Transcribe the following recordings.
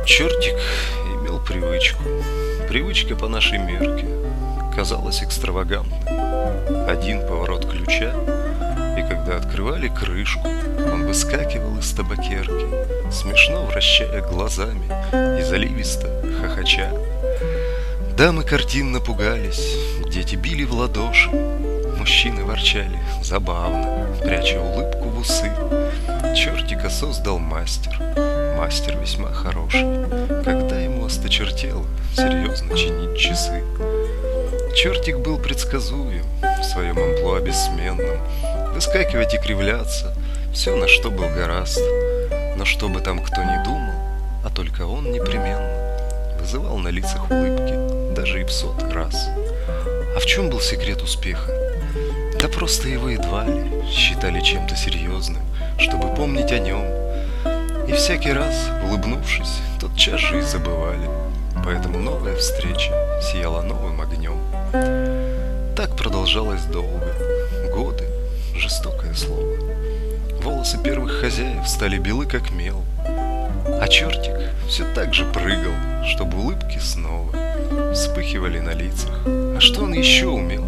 Чертик имел привычку. Привычка по нашей мерке казалась экстравагантной. Один поворот ключа, и когда открывали крышку, он выскакивал из табакерки, смешно вращая глазами и заливисто хохоча. Дамы картинно пугались, дети били в ладоши, мужчины ворчали забавно, пряча улыбку в усы. Чертика создал мастер, мастер весьма хороший, когда ему осточертело серьезно чинить часы. Чертик был предсказуем в своем амплуа бессменном, выскакивать и кривляться, все на что был горазд. Но что бы там кто ни думал, а только он непременно вызывал на лицах улыбки, даже и в 100-й раз. А в чем был секрет успеха? Да просто его едва ли считали чем-то серьезным, чтобы помнить о нем. И всякий раз, улыбнувшись, тотчас же и забывали. Поэтому новая встреча сияла новым огнем. Так продолжалось долго. Годы — жестокое слово. Волосы первых хозяев стали белы, как мел. А чертик все так же прыгал, чтобы улыбки снова вспыхивали на лицах. А что он еще умел?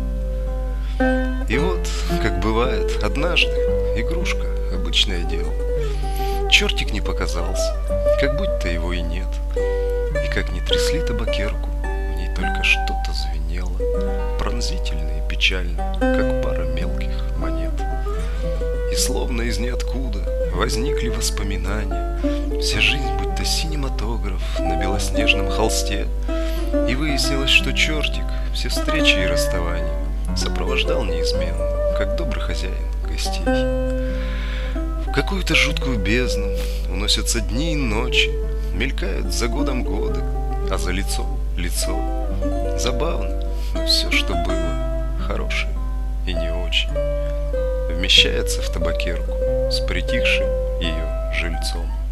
И вот, как бывает, однажды игрушка — обычное дело. Чертик не показался, как будто его и нет. И как ни трясли табакерку, в ней только что-то звенело, пронзительно и печально, как пара мелких монет. И словно из ниоткуда возникли воспоминания, вся жизнь будто синематограф на белоснежном холсте. И выяснилось, что чертик все встречи и расставания сопровождал неизменно, как добрый хозяин гостей. В какую-то жуткую бездну уносятся дни и ночи, мелькают за годом годы, а за лицом лицо. Забавно, но все, что было хорошее и не очень, вмещается в табакерку с притихшим ее жильцом.